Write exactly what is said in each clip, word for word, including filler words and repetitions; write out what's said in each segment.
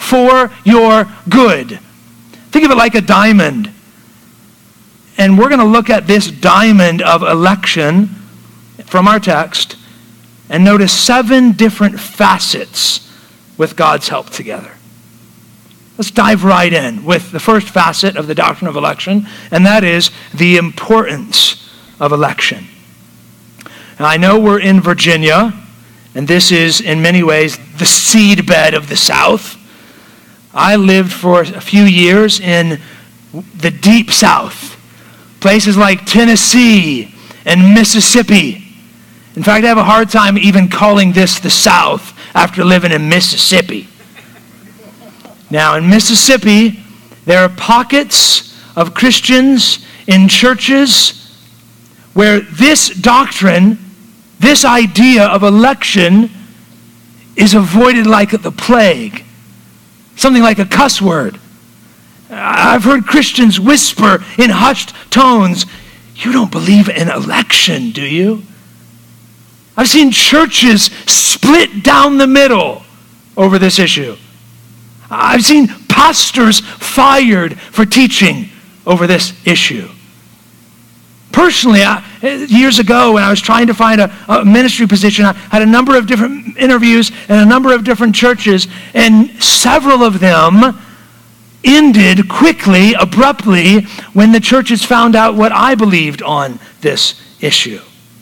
for your good. Think of it like a diamond. And we're going to look at this diamond of election from our text and notice seven different facets with God's help together. Let's dive right in with the first facet of the doctrine of election, and that is the importance of election. Now, I know we're in Virginia, and this is in many ways the seedbed of the South. I lived for a few years in the deep South, places like Tennessee and Mississippi. In fact, I have a hard time even calling this the South after living in Mississippi. Now, in Mississippi, there are pockets of Christians in churches where this doctrine, this idea of election, is avoided like the plague. Something like a cuss word. I've heard Christians whisper in hushed tones, "You don't believe in election, do you?" I've seen churches split down the middle over this issue. I've seen pastors fired for teaching over this issue. Personally, I, years ago when I was trying to find a, a ministry position, I had a number of different interviews in a number of different churches, and several of them ended quickly, abruptly, when the churches found out what I believed on this issue.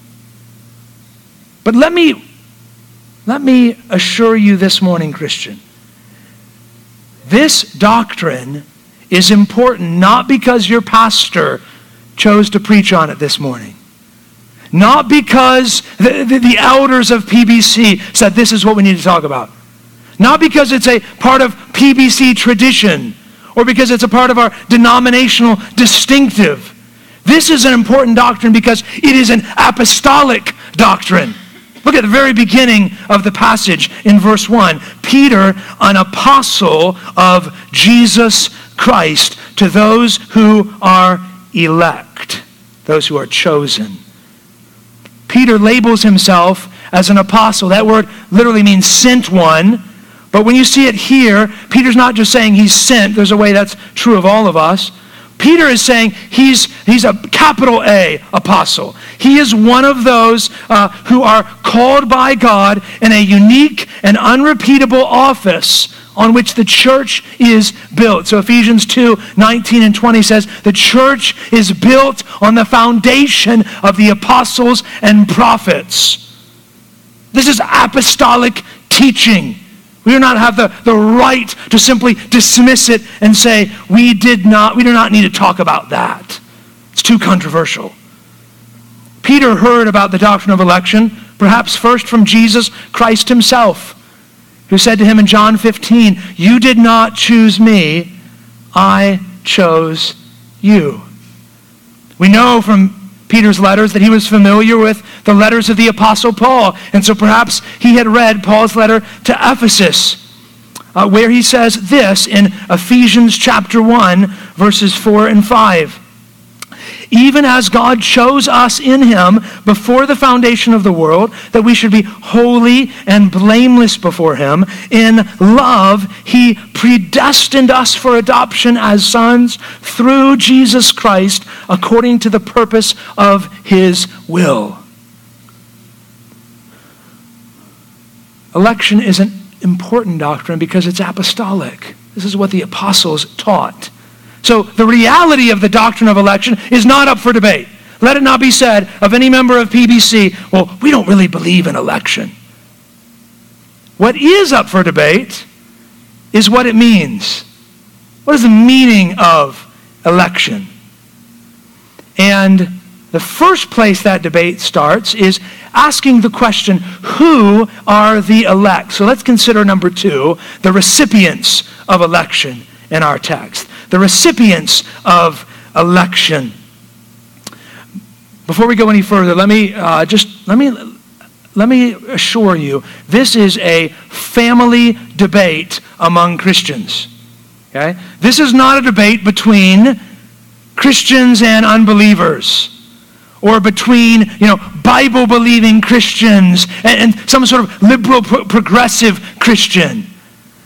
But let me, let me assure you this morning, Christian, this doctrine is important not because your pastor chose to preach on it this morning. Not because the, the, the elders of P B C said this is what we need to talk about. Not because it's a part of P B C tradition or because it's a part of our denominational distinctive. This is an important doctrine because it is an apostolic doctrine. Look at the very beginning of the passage in verse one. Peter, an apostle of Jesus Christ, to those who are elect, those who are chosen. Peter labels himself as an apostle. That word literally means sent one. But when you see it here, Peter's not just saying he's sent. There's a way that's true of all of us. Peter is saying he's, he's a capital A apostle. He is one of those uh, who are called by God in a unique and unrepeatable office on which the church is built. So Ephesians two, nineteen and twenty says, the church is built on the foundation of the apostles and prophets. This is apostolic teaching. We do not have the, the right to simply dismiss it and say, we did not, we do not need to talk about that. It's too controversial. Peter heard about the doctrine of election, perhaps first from Jesus Christ himself, who said to him in John fifteen, you did not choose me, I chose you. We know from Peter's letters that he was familiar with the letters of the Apostle Paul. And so perhaps he had read Paul's letter to Ephesus, uh, where he says this in Ephesians chapter one, verses four and five. Even as God chose us in him before the foundation of the world, that we should be holy and blameless before him. In love, he predestined us for adoption as sons through Jesus Christ, according to the purpose of his will. Election is an important doctrine because it's apostolic. This is what the apostles taught. So the reality of the doctrine of election is not up for debate. Let it not be said of any member of P B C, well, we don't really believe in election. What is up for debate is what it means. What is the meaning of election? And the first place that debate starts is asking the question, who are the elect? So let's consider number two, the recipients of election in our text. The recipients of election. Before we go any further, let me uh, just let me let me assure you, this is a family debate among Christians. Okay, this is not a debate between Christians and unbelievers, or between you know Bible-believing Christians and, and some sort of liberal pro- progressive Christian.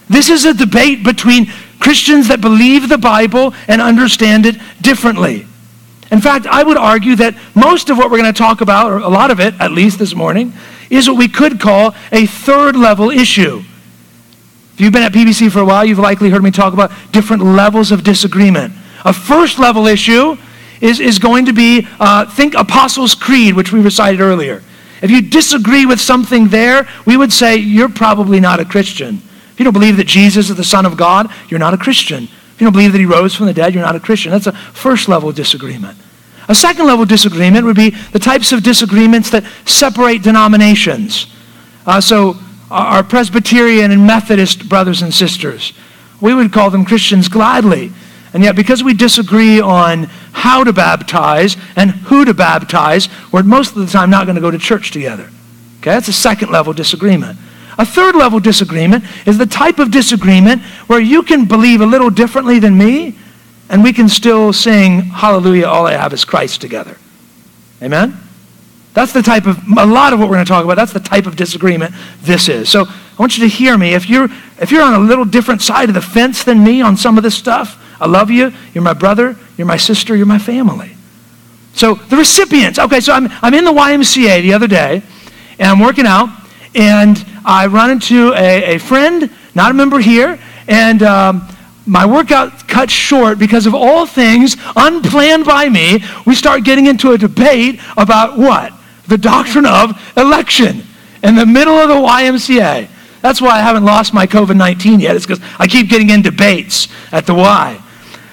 This is a debate between Christians that believe the Bible and understand it differently. In fact, I would argue that most of what we're going to talk about, or a lot of it, at least this morning, is what we could call a third level issue. If you've been at P B C for a while, you've likely heard me talk about different levels of disagreement. A first level issue is, is going to be, uh, think Apostles' Creed, which we recited earlier. If you disagree with something there, we would say you're probably not a Christian. If you don't believe that Jesus is the Son of God, you're not a Christian. If you don't believe that he rose from the dead, you're not a Christian. That's a first level disagreement. A second level disagreement would be the types of disagreements that separate denominations. Uh, so our Presbyterian and Methodist brothers and sisters, we would call them Christians gladly. And yet because we disagree on how to baptize and who to baptize, we're most of the time not going to go to church together. Okay, that's a second level disagreement. A third level disagreement is the type of disagreement where you can believe a little differently than me, and we can still sing, hallelujah, all I have is Christ together. Amen? That's the type of, a lot of what we're going to talk about, that's the type of disagreement this is. So I want you to hear me. If you're, if you're on a little different side of the fence than me on some of this stuff, I love you, you're my brother, you're my sister, you're my family. So the recipients, okay, so I'm, I'm in the Y M C A the other day, and I'm working out, and I run into a, a friend, not a member here, and um, my workout cut short because of all things unplanned by me. We start getting into a debate about what? The doctrine of election in the middle of the Y M C A. That's why I haven't lost my covid nineteen yet. It's because I keep getting in debates at the Y.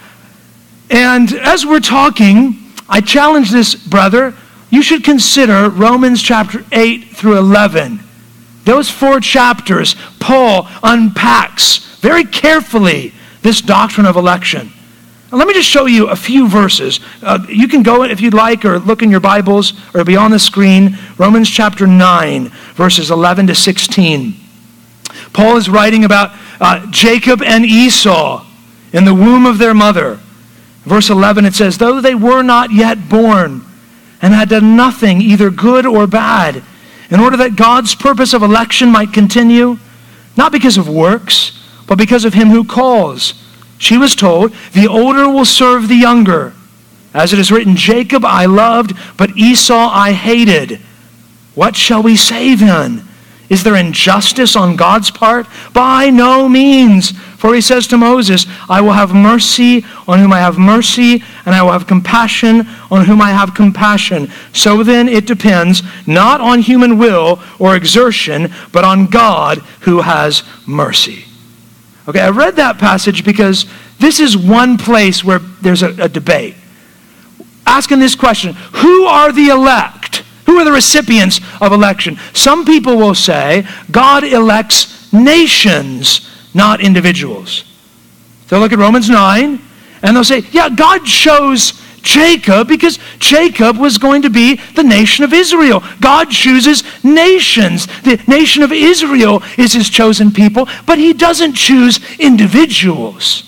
And as we're talking, I challenge this brother, you should consider Romans chapter eight through eleven. Those four chapters, Paul unpacks very carefully this doctrine of election. Now, let me just show you a few verses. Uh, you can go if you'd like or look in your Bibles or be on the screen. Romans chapter nine, verses eleven to sixteen. Paul is writing about uh, Jacob and Esau in the womb of their mother. Verse eleven, it says, though they were not yet born and had done nothing, either good or bad, in order that God's purpose of election might continue, not because of works, but because of him who calls. She was told, the older will serve the younger. As it is written, Jacob I loved, but Esau I hated. What shall we say then? Is there injustice on God's part? By no means. For he says to Moses, I will have mercy on whom I have mercy, and I will have compassion on whom I have compassion. So then it depends not on human will or exertion, but on God who has mercy. Okay, I read that passage because this is one place where there's a, a debate. Asking this question, who are the elect? Who are the recipients of election? Some people will say God elects nations, not individuals. They'll look at Romans nine and they'll say, yeah, God chose Jacob because Jacob was going to be the nation of Israel. God chooses nations. The nation of Israel is his chosen people, but he doesn't choose individuals.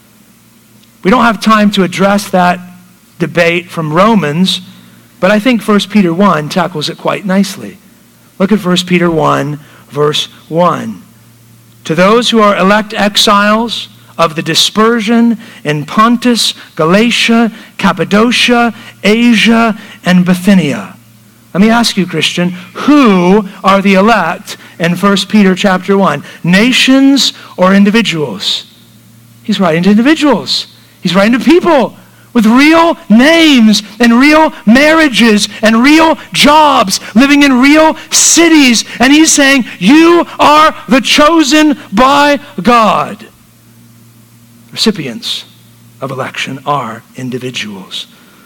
We don't have time to address that debate from Romans, but I think First Peter one tackles it quite nicely. Look at First Peter one, verse one. To those who are elect exiles of the dispersion in Pontus, Galatia, Cappadocia, Asia, and Bithynia. Let me ask you, Christian, who are the elect in First Peter chapter one? Nations or individuals? He's writing to individuals. He's writing to people with real names and real marriages and real jobs, living in real cities. And he's saying, you are the chosen by God. Recipients of election are individuals.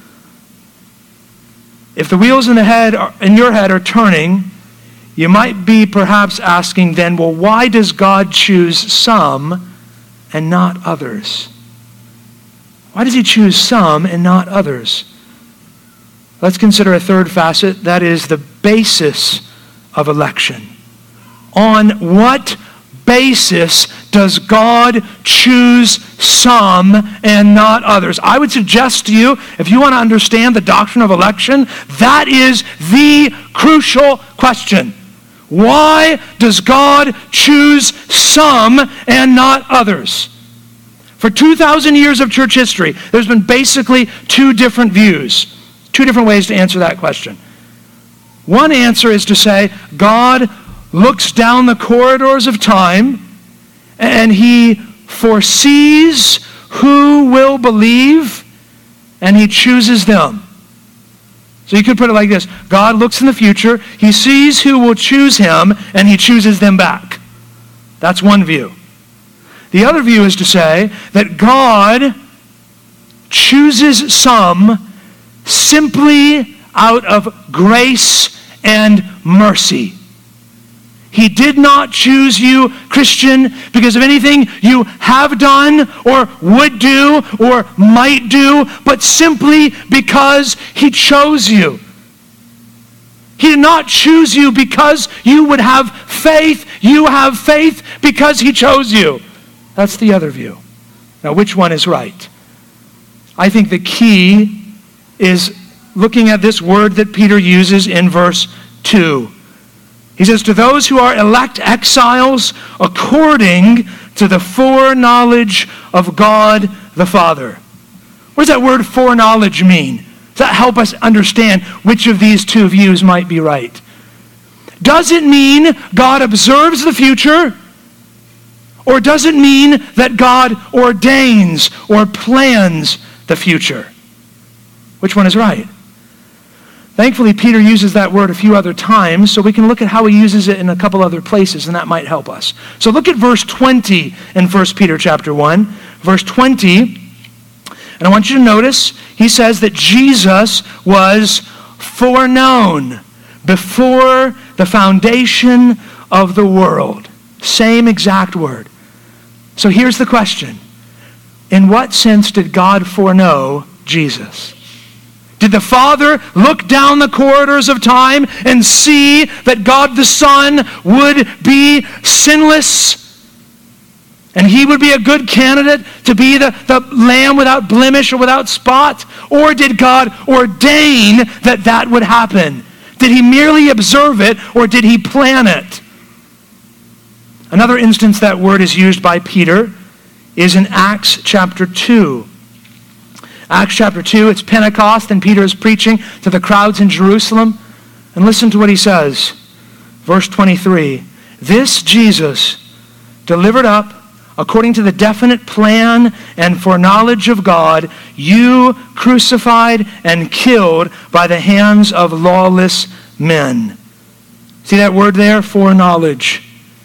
If the wheels in the head are, in your head are turning, you might be perhaps asking then, well, why does God choose some and not others? Why does he choose some and not others? Let's consider a third facet, that is the basis of election. On what basis does God choose some and not others? I would suggest to you, if you want to understand the doctrine of election, that is the crucial question. Why does God choose some and not others? For two thousand years of church history, there's been basically two different views, two different ways to answer that question. One answer is to say, God looks down the corridors of time and he foresees who will believe and he chooses them. So you could put it like this. God looks in the future, he sees who will choose him, and he chooses them back. That's one view. The other view is to say that God chooses some simply out of grace and mercy. He did not choose you, Christian, because of anything you have done or would do or might do, but simply because he chose you. He did not choose you because you would have faith. You have faith because he chose you. That's the other view. Now, which one is right? I think the key is looking at this word that Peter uses in verse two. He says, to those who are elect exiles according to the foreknowledge of God the Father. What does that word foreknowledge mean? Does that help us understand which of these two views might be right? Does it mean God observes the future? Or does it mean that God ordains or plans the future? Which one is right? Thankfully, Peter uses that word a few other times, so we can look at how he uses it in a couple other places, and that might help us. So look at verse twenty in First Peter chapter one. Verse twenty, and I want you to notice, he says that Jesus was foreknown before the foundation of the world. Same exact word. So here's the question. In what sense did God foreknow Jesus? Did the Father look down the corridors of time and see that God the Son would be sinless and he would be a good candidate to be the, the lamb without blemish or without spot? Or did God ordain that that would happen? Did he merely observe it or did he plan it? Another instance that word is used by Peter is in Acts chapter two. Acts chapter two, it's Pentecost, and Peter is preaching to the crowds in Jerusalem. And listen to what he says. Verse twenty-three, this Jesus delivered up according to the definite plan and foreknowledge of God, you crucified and killed by the hands of lawless men. See that word there? Foreknowledge.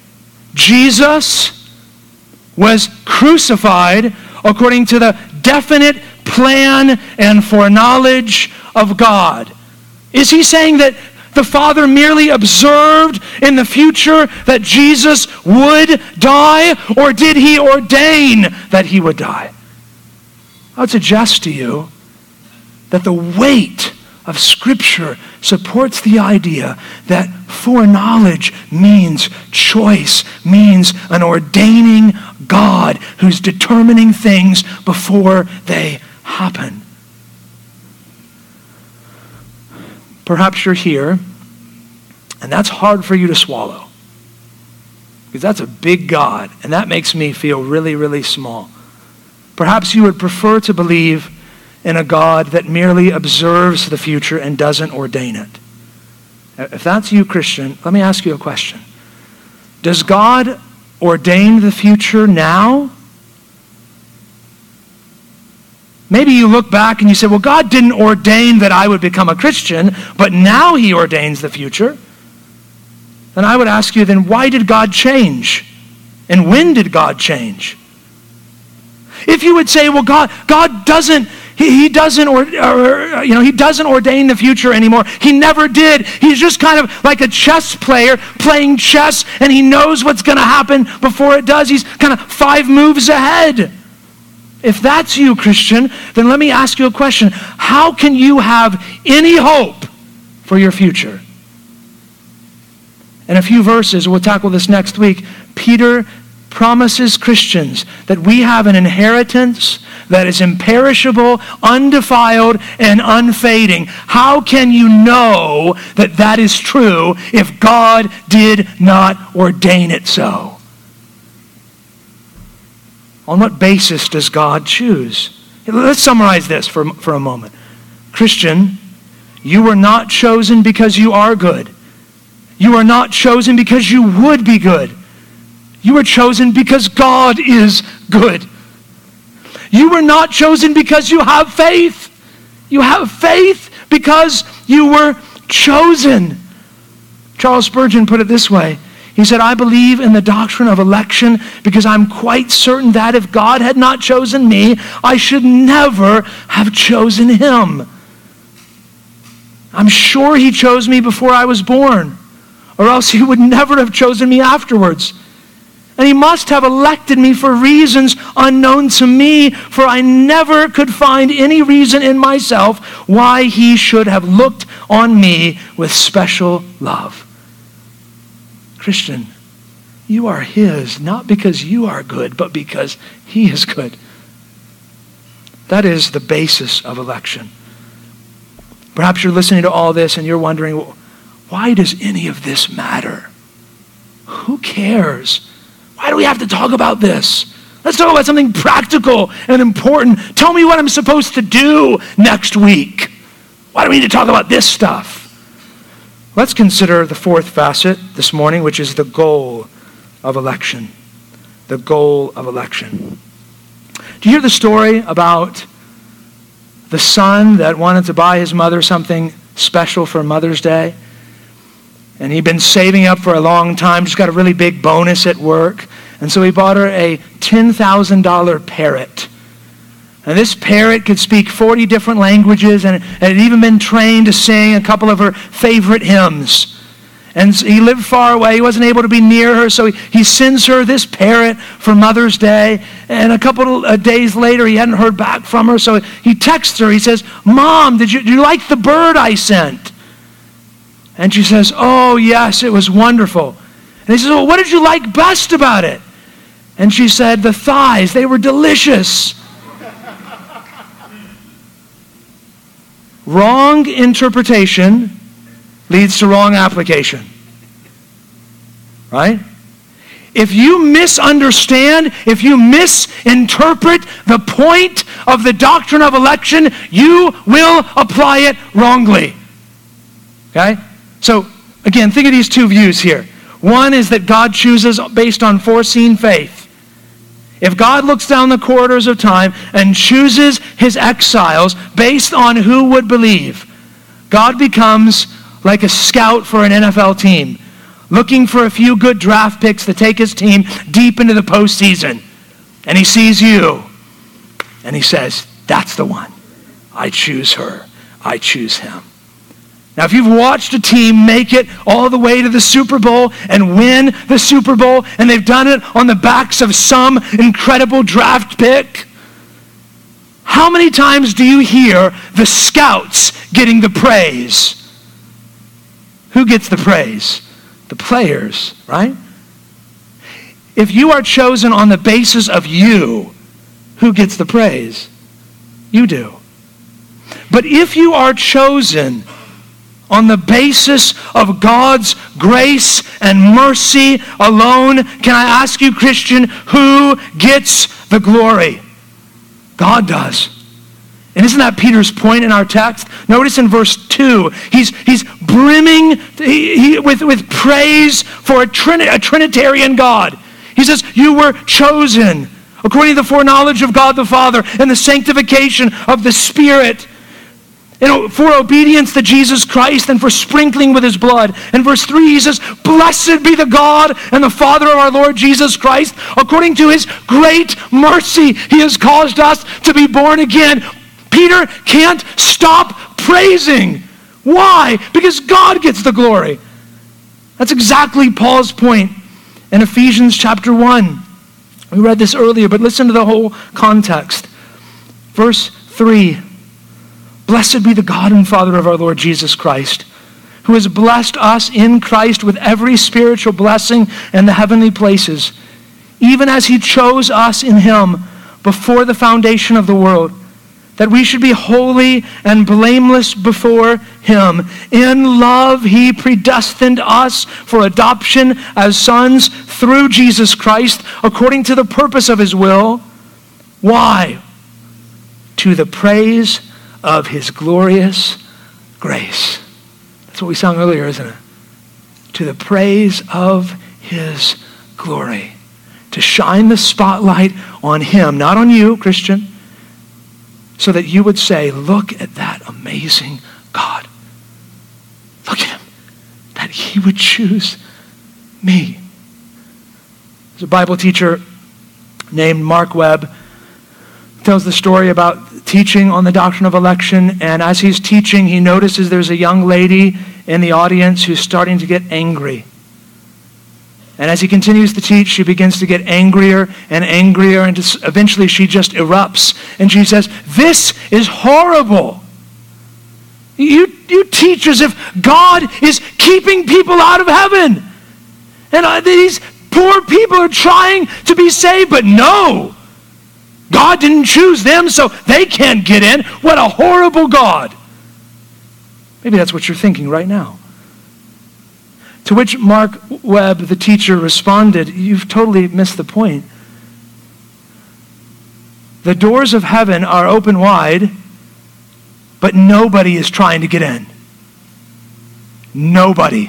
Jesus was crucified according to the definite plan and foreknowledge of God. Is he saying that the Father merely observed in the future that Jesus would die, or did he ordain that he would die? I would suggest to you that the weight of Scripture supports the idea that foreknowledge means choice, means an ordaining God who's determining things before they happen. Perhaps you're here, and that's hard for you to swallow, because that's a big God, and that makes me feel really, really small. Perhaps you would prefer to believe in a God that merely observes the future and doesn't ordain it. If that's you, Christian, let me ask you a question. Does God ordain the future now? Maybe you look back and you say, well, God didn't ordain that I would become a Christian, but now he ordains the future. Then I would ask you, then why did God change? And when did God change? If you would say, well, God, God doesn't, he, he doesn't, or, or, you know, he doesn't ordain the future anymore. He never did. He's just kind of like a chess player playing chess, and he knows what's going to happen before it does. He's kind of five moves ahead. If that's you, Christian, then let me ask you a question. How can you have any hope for your future? In a few verses, we'll tackle this next week, Peter promises Christians that we have an inheritance that is imperishable, undefiled, and unfading. How can you know that that is true if God did not ordain it so? On what basis does God choose? Let's summarize this for, for a moment. Christian, you were not chosen because you are good. You are not chosen because you would be good. You were chosen because God is good. You were not chosen because you have faith. You have faith because you were chosen. Charles Spurgeon put it this way. He said, I believe in the doctrine of election because I'm quite certain that if God had not chosen me, I should never have chosen him. I'm sure he chose me before I was born, or else he would never have chosen me afterwards. And he must have elected me for reasons unknown to me, for I never could find any reason in myself why he should have looked on me with special love. Christian, you are his, not because you are good, but because he is good. That is the basis of election. Perhaps you're listening to all this and you're wondering, why does any of this matter? Who cares? Why do we have to talk about this? Let's talk about something practical and important. Tell me what I'm supposed to do next week. Why do we need to talk about this stuff? Let's consider the fourth facet this morning, which is the goal of election. The goal of election. Do you hear the story about the son that wanted to buy his mother something special for Mother's Day? And he'd been saving up for a long time, just got a really big bonus at work. And so he bought her a ten thousand dollars parrot. And this parrot could speak forty different languages and had even been trained to sing a couple of her favorite hymns. And he lived far away. He wasn't able to be near her, so he, he sends her this parrot for Mother's Day. And a couple of days later, he hadn't heard back from her, so he texts her. He says, Mom, did you, did you like the bird I sent? And she says, oh, yes, it was wonderful. And he says, well, what did you like best about it? And she said, the thighs, they were delicious. Wrong interpretation leads to wrong application. Right? If you misunderstand, if you misinterpret the point of the doctrine of election, you will apply it wrongly. Okay? So, again, think of these two views here. One is that God chooses based on foreseen faith. If God looks down the corridors of time and chooses his exiles based on who would believe, God becomes like a scout for an N F L team, looking for a few good draft picks to take his team deep into the postseason. And he sees you, and he says, that's the one. I choose her. I choose him. Now, if you've watched a team make it all the way to the Super Bowl and win the Super Bowl, and they've done it on the backs of some incredible draft pick, how many times do you hear the scouts getting the praise? Who gets the praise? The players, right? If you are chosen on the basis of you, who gets the praise? You do. But if you are chosen on the basis of God's grace and mercy alone, can I ask you, Christian, who gets the glory? God does. And isn't that Peter's point in our text? Notice in verse two, he's, he's brimming he, he, with, with praise for a, Trini, a Trinitarian God. He says, you were chosen according to the foreknowledge of God the Father and the sanctification of the Spirit, you know, for obedience to Jesus Christ and for sprinkling with his blood. In verse three, he says, blessed be the God and the Father of our Lord Jesus Christ. According to his great mercy, he has caused us to be born again. Peter can't stop praising. Why? Because God gets the glory. That's exactly Paul's point in Ephesians chapter one. We read this earlier, but listen to the whole context. Verse three. Blessed be the God and Father of our Lord Jesus Christ, who has blessed us in Christ with every spiritual blessing in the heavenly places, even as he chose us in him before the foundation of the world, that we should be holy and blameless before him. In love, he predestined us for adoption as sons through Jesus Christ, according to the purpose of his will. Why? To the praise of his glorious grace. That's what we sang earlier, isn't it? To the praise of his glory. To shine the spotlight on him, not on you, Christian, so that you would say, look at that amazing God. Look at him. That he would choose me. There's a Bible teacher named Mark Webb, tells the story about teaching on the doctrine of election, and as he's teaching, he notices there's a young lady in the audience who's starting to get angry. And as he continues to teach, she begins to get angrier and angrier, and eventually she just erupts. And she says, this is horrible. You, you teach as if God is keeping people out of heaven. And uh, these poor people are trying to be saved, but no. God didn't choose them, so they can't get in. What a horrible God. Maybe that's what you're thinking right now. To which Mark Webb, the teacher, responded, you've totally missed the point. The doors of heaven are open wide, but nobody is trying to get in. Nobody.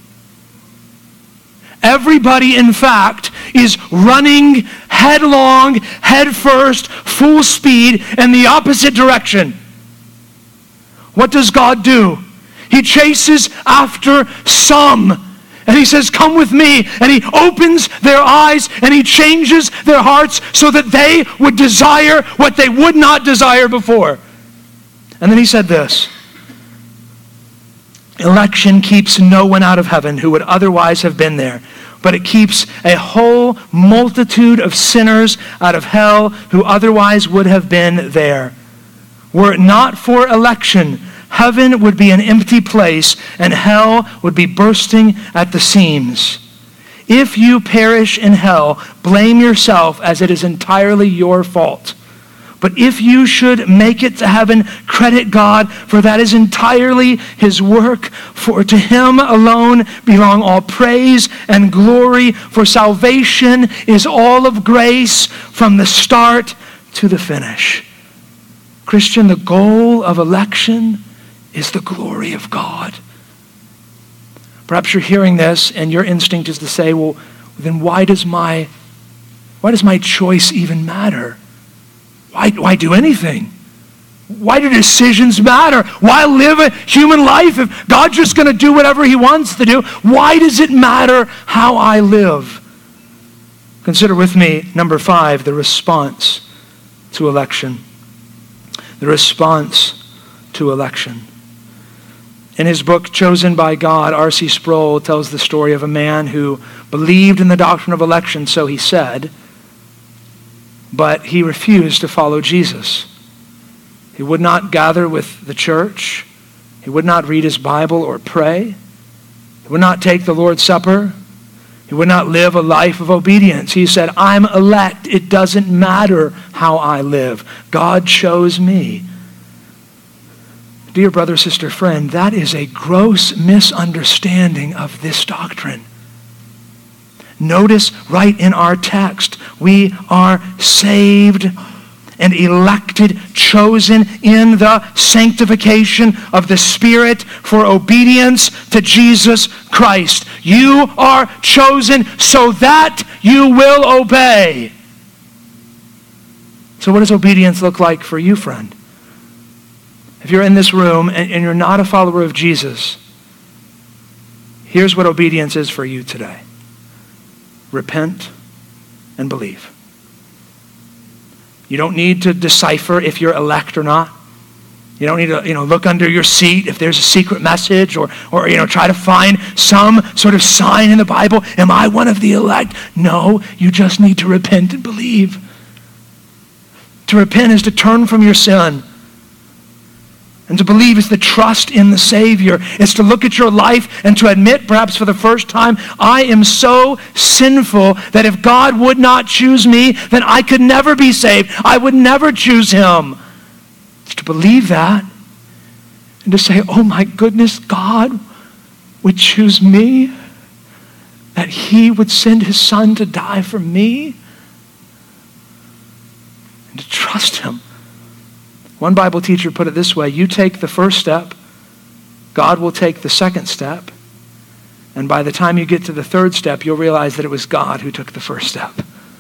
Everybody, in fact, is running headlong, head first, full speed, in the opposite direction. What does God do? He chases after some. And he says, come with me. And he opens their eyes and he changes their hearts so that they would desire what they would not desire before. And then he said this, election keeps no one out of heaven who would otherwise have been there, but it keeps a whole multitude of sinners out of hell who otherwise would have been there. Were it not for election, heaven would be an empty place and hell would be bursting at the seams. If you perish in hell, blame yourself, as it is entirely your fault. But if you should make it to heaven, credit God, for that is entirely his work. For to him alone belong all praise and glory, for salvation is all of grace from the start to the finish. Christian, the goal of election is the glory of God. Perhaps you're hearing this and your instinct is to say, well, then why does my why does my choice even matter? Why, why do anything? Why do decisions matter? Why live a human life if God's just going to do whatever he wants to do? Why does it matter how I live? Consider with me, number five, the response to election. The response to election. In his book, Chosen by God, R C Sproul tells the story of a man who believed in the doctrine of election, so he said, but he refused to follow Jesus. He would not gather with the church. He would not read his Bible or pray. He would not take the Lord's Supper. He would not live a life of obedience. He said, I'm elect. It doesn't matter how I live. God chose me. Dear brother, sister, friend, that is a gross misunderstanding of this doctrine. Notice right in our text, we are saved and elected, chosen in the sanctification of the Spirit for obedience to Jesus Christ. You are chosen so that you will obey. So what does obedience look like for you, friend? If you're in this room and, and you're not a follower of Jesus, here's what obedience is for you today. Repent and believe. You don't need to decipher if you're elect or not. You don't need to, you know, look under your seat if there's a secret message or, or, you know, try to find some sort of sign in the Bible. Am I one of the elect? No, you just need to repent and believe. To repent is to turn from your sin. And to believe is to trust in the Savior. It's to look at your life and to admit, perhaps for the first time, I am so sinful that if God would not choose me, then I could never be saved. I would never choose him. It's to believe that and to say, oh my goodness, God would choose me, that he would send his son to die for me, and to trust him. One Bible teacher put it this way: you take the first step, God will take the second step, and by the time you get to the third step, you'll realize that it was God who took the first step.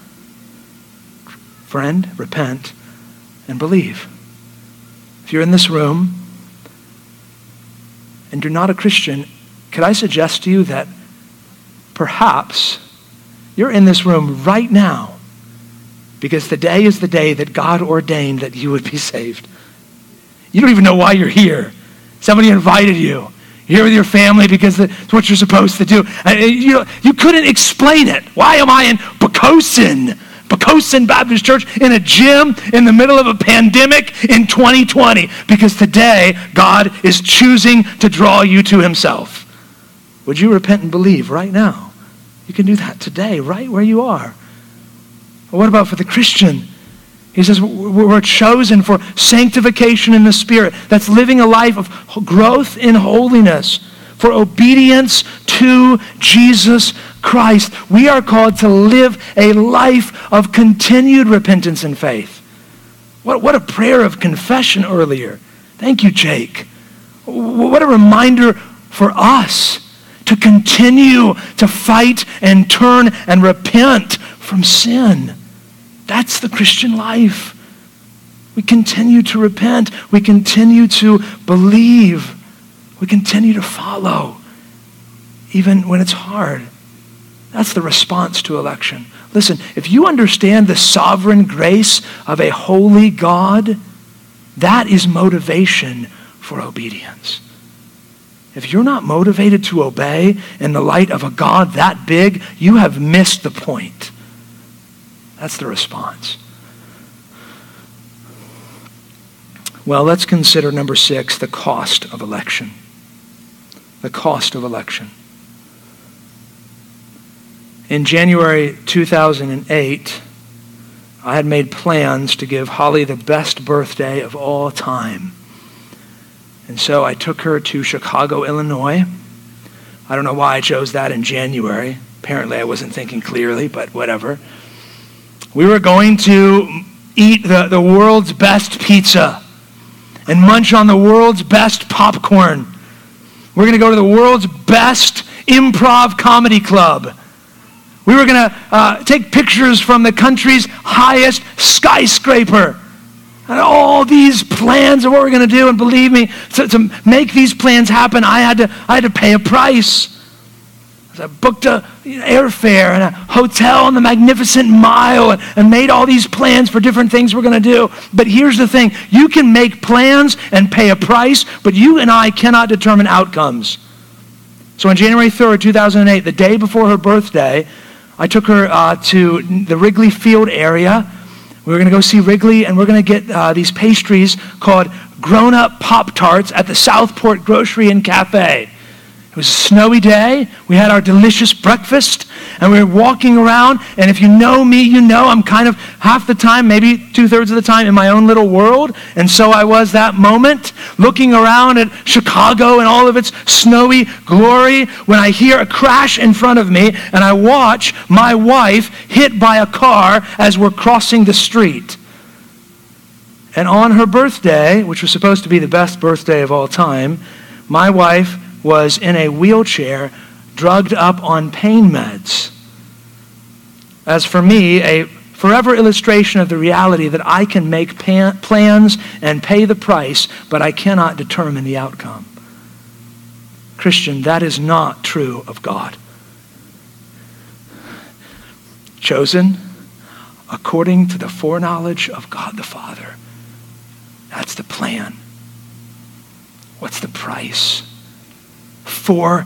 Friend, repent and believe. If you're in this room and you're not a Christian, could I suggest to you that perhaps you're in this room right now because today is the day that God ordained that you would be saved. You don't even know why you're here. Somebody invited you. You're here with your family because it's what you're supposed to do. And you know, you couldn't explain it. Why am I in Pocosin, Pocosin Baptist Church, in a gym in the middle of a pandemic in twenty twenty? Because today, God is choosing to draw you to himself. Would you repent and believe right now? You can do that today, right where you are. But what about for the Christian? He says we're chosen for sanctification in the Spirit. That's living a life of growth in holiness, for obedience to Jesus Christ. We are called to live a life of continued repentance and faith. What, what a prayer of confession earlier. Thank you, Jake. What a reminder for us to continue to fight and turn and repent from sin. That's the Christian life. We continue to repent. We continue to believe. We continue to follow, even when it's hard. That's the response to election. Listen, if you understand the sovereign grace of a holy God, that is motivation for obedience. If you're not motivated to obey in the light of a God that big, you have missed the point. That's the response. Well, let's consider number six, the cost of election. The cost of election. In January two thousand eight, I had made plans to give Holly the best birthday of all time. And so I took her to Chicago, Illinois. I don't know why I chose that in January. Apparently I wasn't thinking clearly, but whatever. We were going to eat the, the world's best pizza and munch on the world's best popcorn. We're going to go to the world's best improv comedy club. We were going to uh, take pictures from the country's highest skyscraper. And all these plans of what we're going to do, and believe me, to, to make these plans happen, I had to I had to pay a price. I booked a you know, airfare and a hotel on the Magnificent Mile and, and made all these plans for different things we're going to do. But here's the thing. You can make plans and pay a price, but you and I cannot determine outcomes. So on January third, two thousand eight, the day before her birthday, I took her uh, to the Wrigley Field area. We were going to go see Wrigley, and we're going to get uh, these pastries called grown-up Pop-Tarts at the Southport Grocery and Cafe. It was a snowy day. We had our delicious breakfast, and we were walking around. And if you know me, you know I'm kind of half the time, maybe two-thirds of the time, in my own little world. And so I was that moment, looking around at Chicago and all of its snowy glory, when I hear a crash in front of me, and I watch my wife hit by a car as we're crossing the street. And on her birthday, which was supposed to be the best birthday of all time, my wife was in a wheelchair, drugged up on pain meds. As for me, a forever illustration of the reality that I can make pan- plans and pay the price, but I cannot determine the outcome. Christian, that is not true of God. Chosen according to the foreknowledge of God the Father. That's the plan. What's the price? For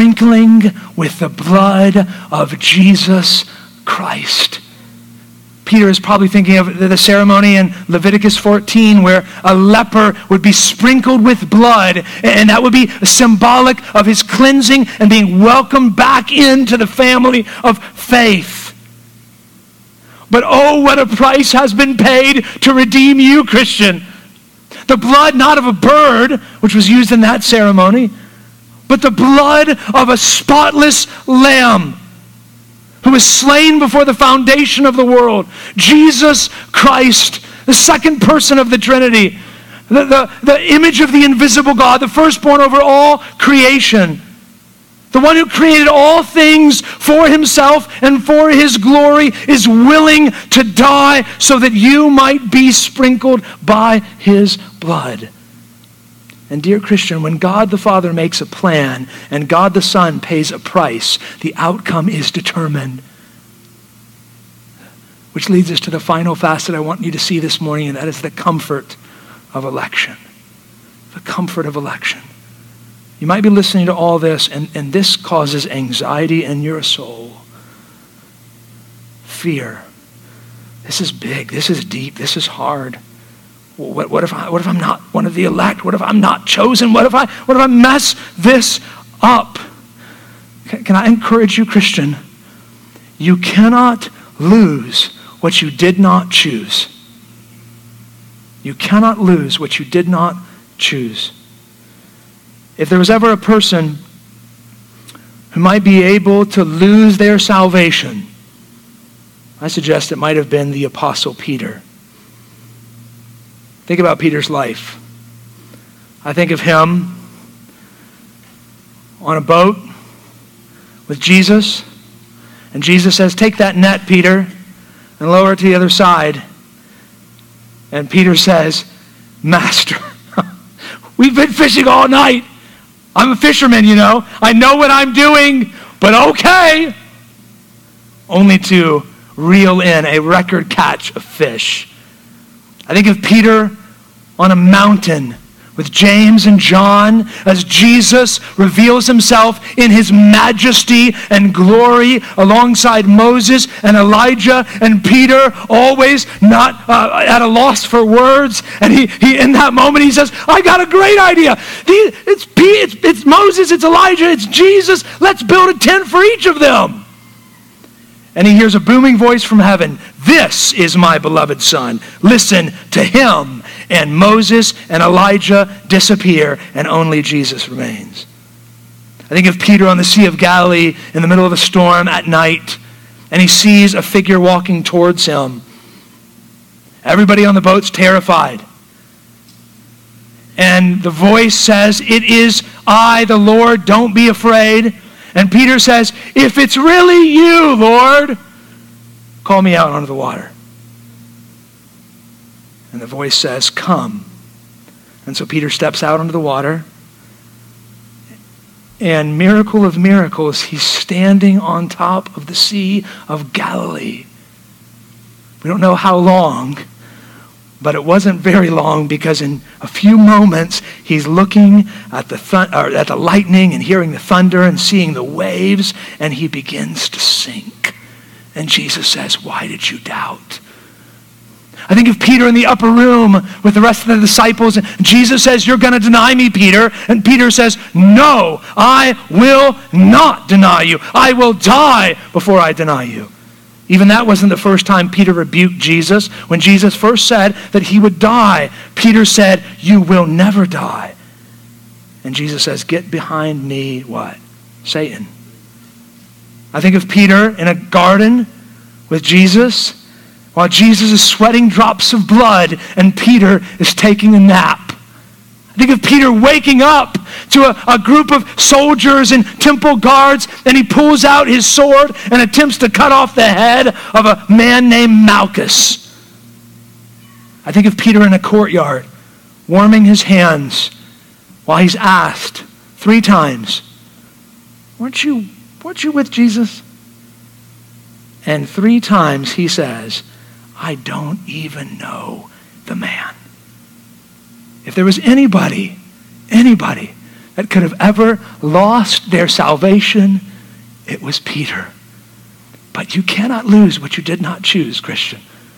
sprinkling with the blood of Jesus Christ. Peter is probably thinking of the ceremony in Leviticus fourteen where a leper would be sprinkled with blood, and that would be symbolic of his cleansing and being welcomed back into the family of faith. But oh, what a price has been paid to redeem you, Christian. The blood not of a bird, which was used in that ceremony, but the blood of a spotless lamb who was slain before the foundation of the world. Jesus Christ, the second person of the Trinity, the, the, the image of the invisible God, the firstborn over all creation, the one who created all things for himself and for his glory, is willing to die so that you might be sprinkled by his blood. And dear Christian, when God the Father makes a plan and God the Son pays a price, the outcome is determined. Which leads us to the final facet I want you to see this morning, and that is the comfort of election. The comfort of election. You might be listening to all this, and, and this causes anxiety in your soul. Fear. This is big. This is deep. This is hard. What, what if I, what if I'm not one of the elect? What if I'm not chosen? What if I, what if I mess this up? Can, can I encourage you, Christian? You cannot lose what you did not choose. You cannot lose what you did not choose. If there was ever a person who might be able to lose their salvation, I suggest it might have been the Apostle Peter. Think about Peter's life. I think of him on a boat with Jesus, and Jesus says, "Take that net, Peter, and lower it to the other side." And Peter says, "Master, we've been fishing all night. I'm a fisherman, you know. I know what I'm doing, but okay." Only to reel in a record catch of fish. I think of Peter on a mountain with James and John as Jesus reveals himself in his majesty and glory alongside Moses and Elijah, and Peter always not uh, at a loss for words. And he, he in that moment he says, "I got a great idea. It's, it's, it's Moses, it's Elijah, it's Jesus. Let's build a tent for each of them." And he hears a booming voice from heaven, "This is my beloved Son. Listen to him." And Moses and Elijah disappear, and only Jesus remains. I think of Peter on the Sea of Galilee in the middle of a storm at night, and he sees a figure walking towards him. Everybody on the boat's terrified. And the voice says, "It is I, the Lord, don't be afraid." And Peter says, "If it's really you, Lord, call me out onto the water." And the voice says, "Come." And so Peter steps out onto the water. And miracle of miracles, he's standing on top of the Sea of Galilee. We don't know how long, but it wasn't very long, because in a few moments he's looking at the th- or at the lightning and hearing the thunder and seeing the waves, and he begins to sink. And Jesus says, "Why did you doubt?" I think of Peter in the upper room with the rest of the disciples, and Jesus says, "You're going to deny me, Peter." And Peter says, "No, I will not deny you. I will die before I deny you." Even that wasn't the first time Peter rebuked Jesus. When Jesus first said that he would die, Peter said, "You will never die." And Jesus says, "Get behind me," what? Satan. I think of Peter in a garden with Jesus while Jesus is sweating drops of blood and Peter is taking a nap. I think of Peter waking up to a, a group of soldiers and temple guards, and he pulls out his sword and attempts to cut off the head of a man named Malchus. I think of Peter in a courtyard warming his hands while he's asked three times, weren't you, weren't you with Jesus? And three times he says, "I don't even know the man." If there was anybody, anybody that could have ever lost their salvation, it was Peter. But you cannot lose what you did not choose, Christian.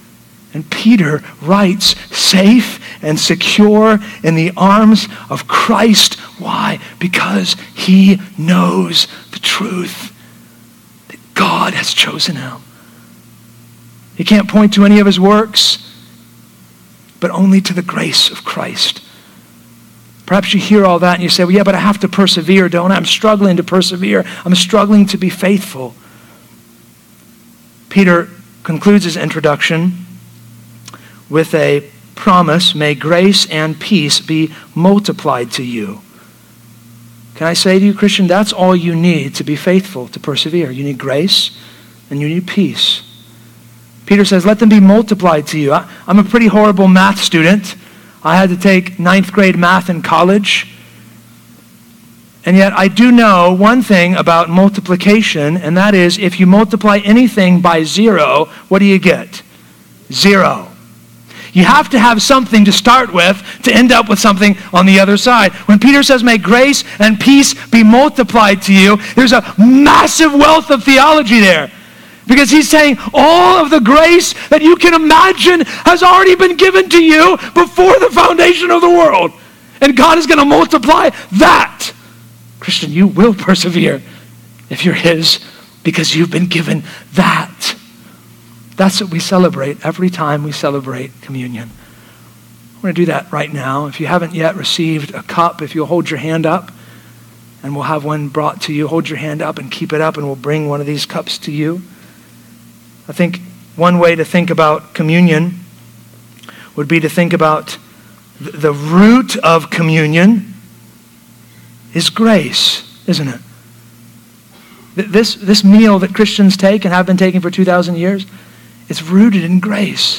And Peter writes, safe and secure in the arms of Christ. Why? Because he knows the truth that God has chosen him. He can't point to any of his works, but only to the grace of Christ. Perhaps you hear all that and you say, well, yeah, but I have to persevere, don't I? I'm struggling to persevere. I'm struggling to be faithful. Peter concludes his introduction with a promise, may grace and peace be multiplied to you. Can I say to you, Christian, that's all you need to be faithful, to persevere. You need grace and you need peace. Peter says, let them be multiplied to you. I, I'm a pretty horrible math student. I had to take ninth grade math in college. And yet I do know one thing about multiplication, and that is if you multiply anything by zero, what do you get? Zero. You have to have something to start with to end up with something on the other side. When Peter says, may grace and peace be multiplied to you, there's a massive wealth of theology there. Because he's saying all of the grace that you can imagine has already been given to you before the foundation of the world. And God is going to multiply that. Christian, you will persevere if you're his because you've been given that. That's what we celebrate every time we celebrate communion. I'm going to do that right now. If you haven't yet received a cup, if you'll hold your hand up, and we'll have one brought to you. Hold your hand up and keep it up, and we'll bring one of these cups to you. I think one way to think about communion would be to think about the root of communion is grace, isn't it? This, this meal that Christians take and have been taking for two thousand years, it's rooted in grace.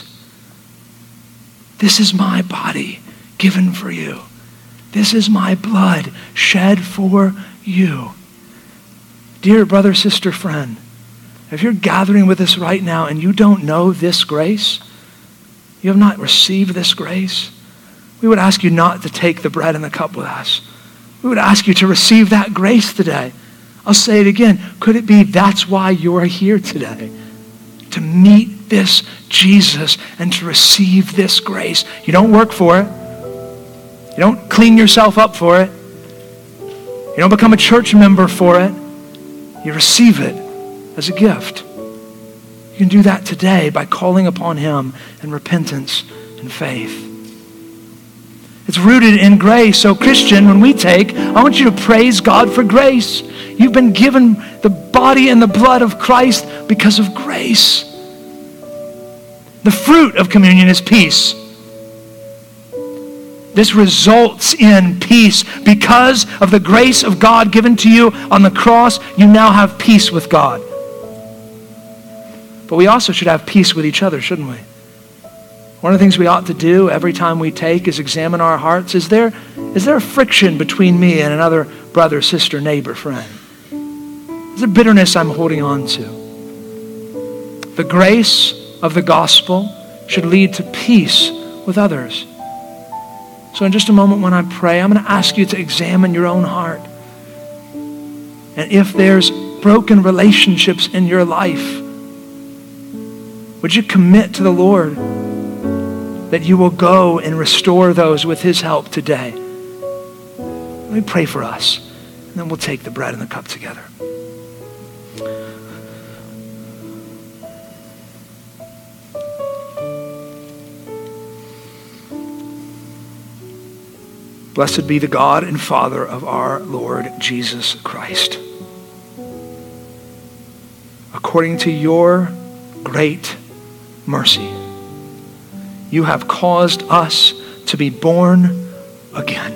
This is my body given for you. This is my blood shed for you. Dear brother, sister, friend, if you're gathering with us right now and you don't know this grace, you have not received this grace, we would ask you not to take the bread and the cup with us. We would ask you to receive that grace today. I'll say it again. Could it be that's why you're here today? To meet this Jesus and to receive this grace. You don't work for it. You don't clean yourself up for it. You don't become a church member for it. You receive it as a gift. You can do that today by calling upon him in repentance and faith. It's rooted in grace. So Christian, when we take, I want you to praise God for grace. You've been given the body and the blood of Christ because of grace. The fruit of communion is peace. This results in peace. Because of the grace of God given to you on the cross, you now have peace with God. But we also should have peace with each other, shouldn't we? One of the things we ought to do every time we take is examine our hearts. Is there, is there a friction between me and another brother, sister, neighbor, friend? Is there bitterness I'm holding on to? The grace of the gospel should lead to peace with others. So in just a moment when I pray, I'm going to ask you to examine your own heart. And if there's broken relationships in your life, would you commit to the Lord that you will go and restore those with his help today? Let me pray for us, and then we'll take the bread and the cup together. Blessed be the God and Father of our Lord Jesus Christ. According to your great mercy, you have caused us to be born again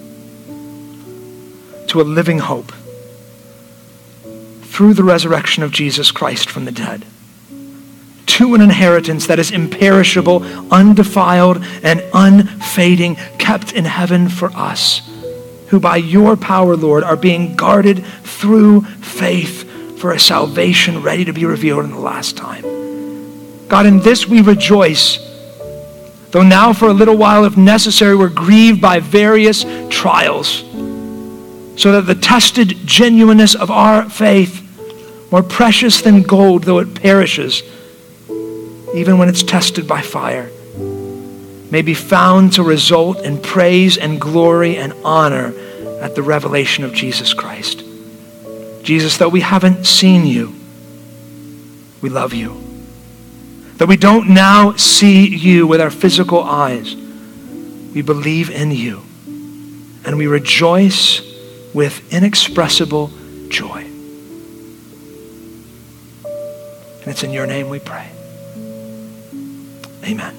to a living hope through the resurrection of Jesus Christ from the dead, to an inheritance that is imperishable, undefiled, and unfading, kept in heaven for us, who by your power, Lord, are being guarded through faith for a salvation ready to be revealed in the last time. God, in this we rejoice, though now for a little while, if necessary, we're grieved by various trials, so that the tested genuineness of our faith, more precious than gold, though it perishes, even when it's tested by fire, may be found to result in praise and glory and honor at the revelation of Jesus Christ. Jesus, though we haven't seen you, we love you. That we don't now see you with our physical eyes, we believe in you, and we rejoice with inexpressible joy. And it's in your name we pray. Amen.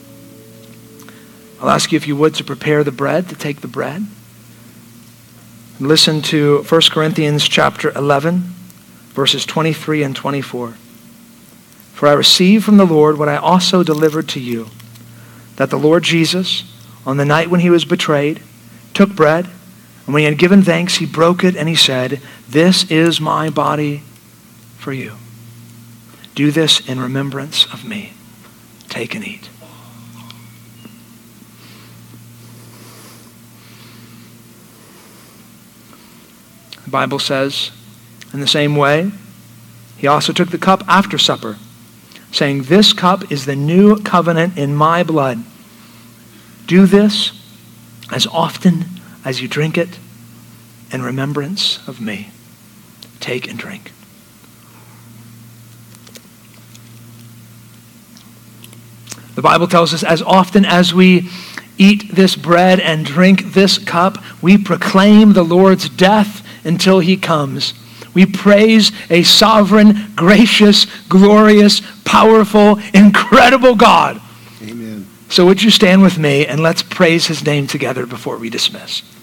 I'll ask you if you would to prepare the bread, to take the bread. Listen to First Corinthians chapter eleven, verses twenty-three and twenty-four. For I received from the Lord what I also delivered to you, that the Lord Jesus, on the night when he was betrayed, took bread, and when he had given thanks, he broke it, and he said, "This is my body for you. Do this in remembrance of me." Take and eat. The Bible says, in the same way, he also took the cup after supper, saying, "This cup is the new covenant in my blood. Do this as often as you drink it in remembrance of me." Take and drink. The Bible tells us, as often as we eat this bread and drink this cup, we proclaim the Lord's death until he comes. We praise a sovereign, gracious, glorious, powerful, incredible God. Amen. So would you stand with me and let's praise his name together before we dismiss.